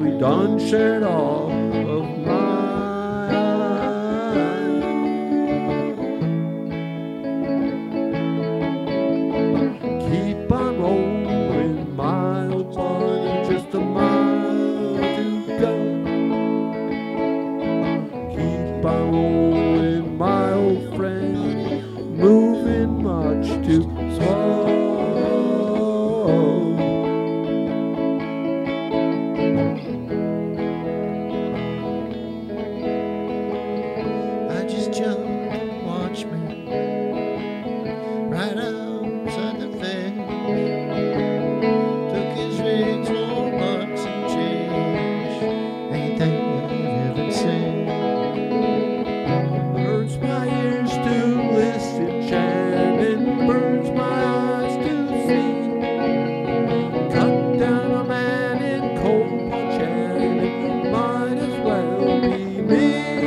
we done shared all of mine. Keep on rolling, my old buddy, just a mile to go. Keep on rolling, my old friend, moving much too slow. I just jumped and watched me right outside the fence. Took his rings, roll bucks and change. Ain't that heaven sent? Hurts my ears to listen, chanting, burns my eyes to see. Cut down a man in cold punch, and it might as well be me.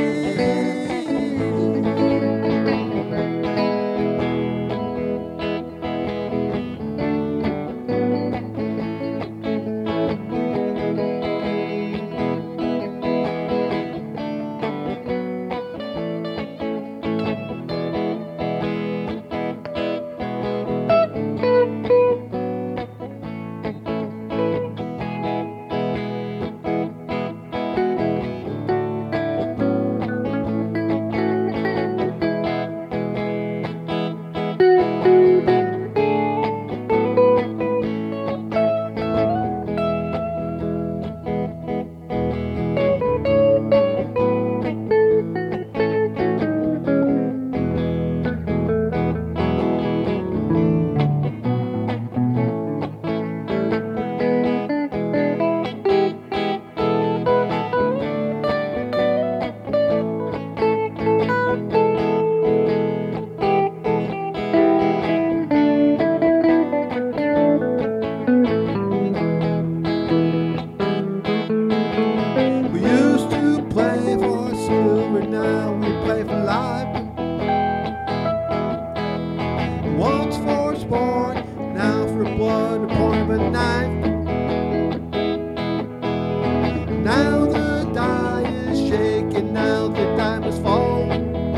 We used to play for silver, now we play for life. Once for sport, now for blood, the point of a knife. Now the die is shaking, now the diamonds fall.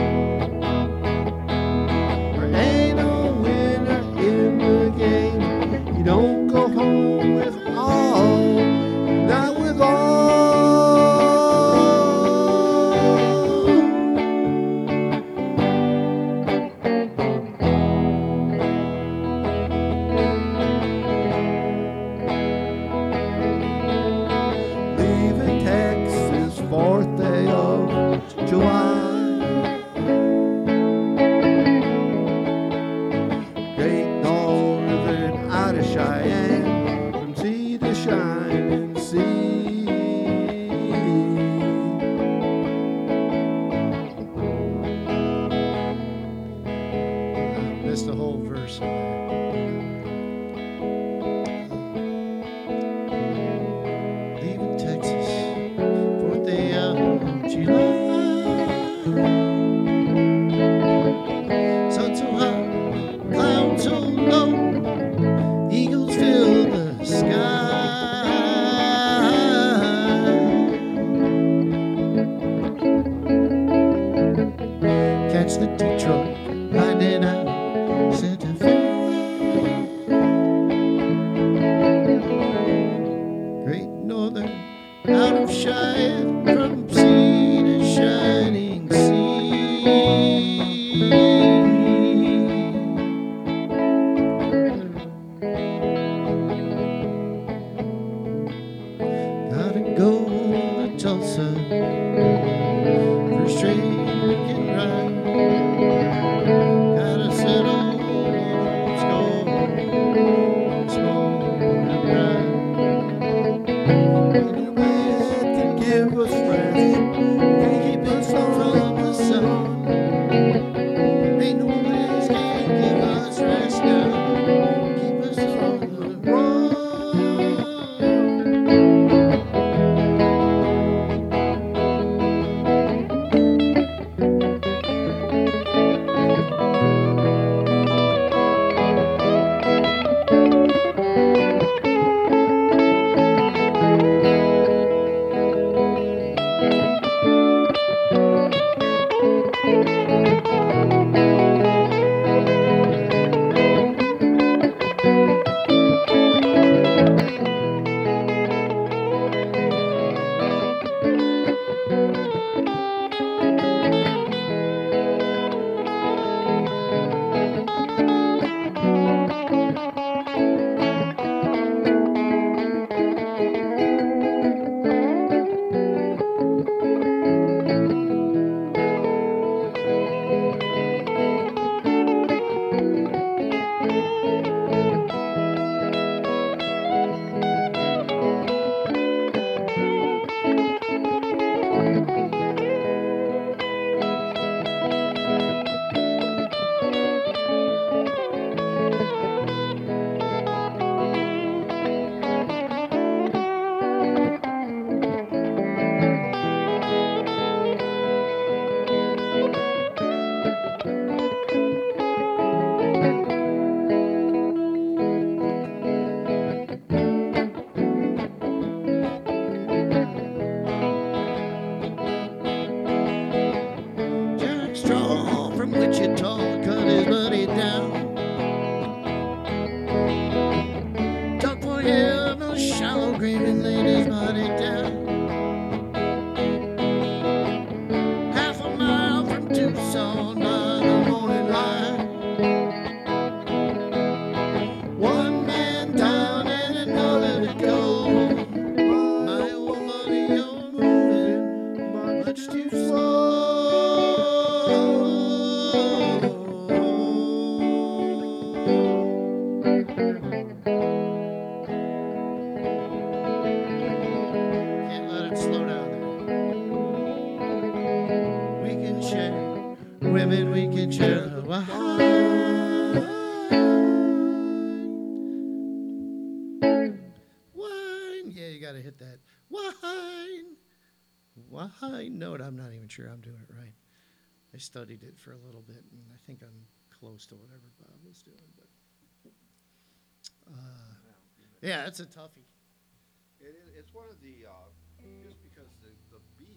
There ain't no winner in the game. You don't go home with all, not with all. Leaving Texas, 4th day of July. Great Northern out of Cheyenne, from sea to shining sea. I missed the whole verse in there. Leaving Texas, 4th day of July. Sun so hot, clouds so low, eagles fill the sky. Catch the Detroit lightning out Santa Fe. Great Northern out of Cheyenne, from sea to shining sea. Gotta go to Tulsa for a straight weekend ride. Gotta settle old score, smoke and ride. Internet can give us grieving laid his body down. Half a mile from Tucson by the morning light. One man down and another to go. My old buddy, you're moving much too slow. Can't let it slow down there. We can share women, we can share the wine. Yeah, you gotta hit that wine note. I'm not even sure I'm doing it right. I studied it for a little bit, and I think I'm close to whatever Bob was doing. But yeah, it's a toughie. It's one of the, just because the beat